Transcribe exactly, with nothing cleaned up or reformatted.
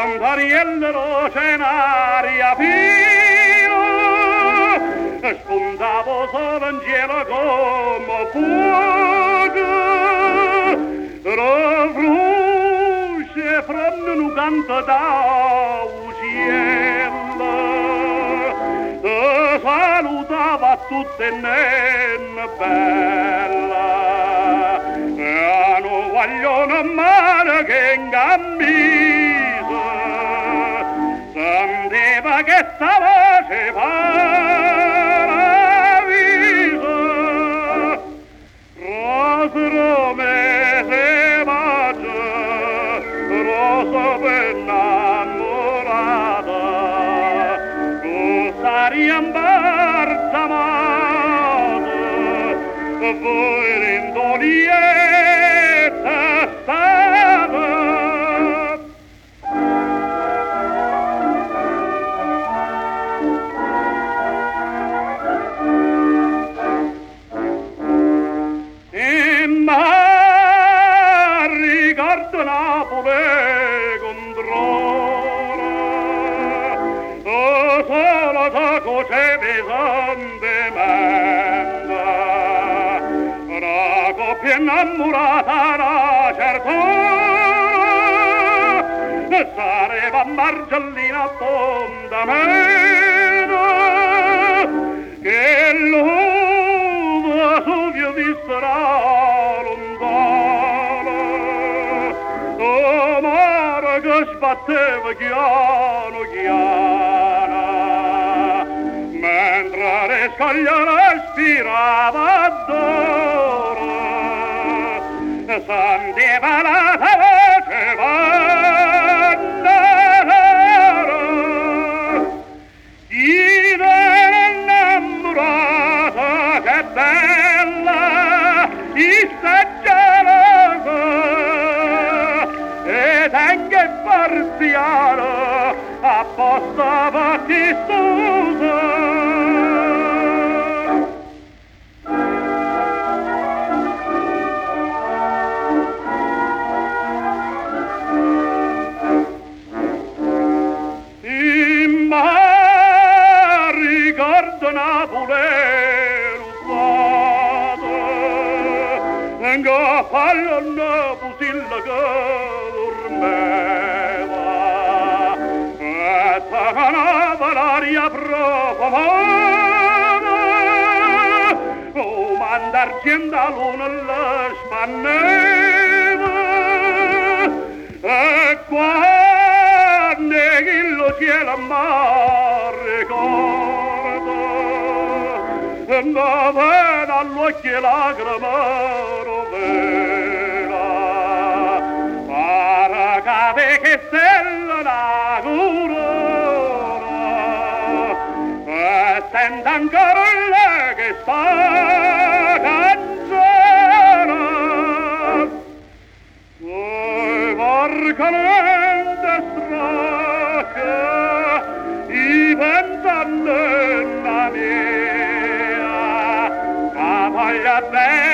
Andariellero cenaria fino, spuntavo solo in cielo come fuoco, rafrusce franno un canto da uccello, te salutava tutte nenne bella, e non vogliono male che ingambisa, senteva che stava se paradiso, rosa me se bacia, rosa per innamorata, tu saria imbarcamata, voi rindolietta stava. Napoli controlla, o solo sa cosa pesante manda, una coppia innamorata una certa, sareva Margellina fondamento, che l'uomo su via visserà lontano, o mare che sbatteva chiano chiana, mentre le scoglie respirava d'oro, sentiva la voce vandare, chi era innamorata, che bella, sta gelosa, ed anche parziale apposta battistosa. In mar ricordo Napoli rubato, in cappello una pusilla che dormeva, e tacanava l'aria profumata, come andarcendo a luna le spanneva, e quando il cielo mi ricorda, non vede all'occhio lacrime rovera, pare che stella la corona, e sente ancora lei che sta canzone, e varcamente stracca, i pensando in la mia, ma voglia bene.